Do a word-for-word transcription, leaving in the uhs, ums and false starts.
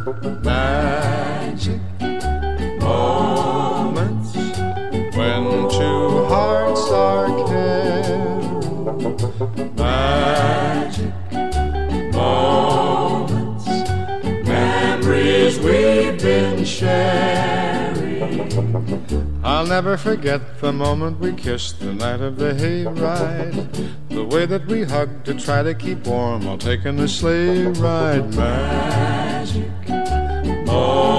Magic moments when two hearts are caring. Magic moments, memories we've been sharing. I'll never forget the moment we kissed the night of the hayride, the way that we hugged to try to keep warm while taking the sleigh ride. Magic moments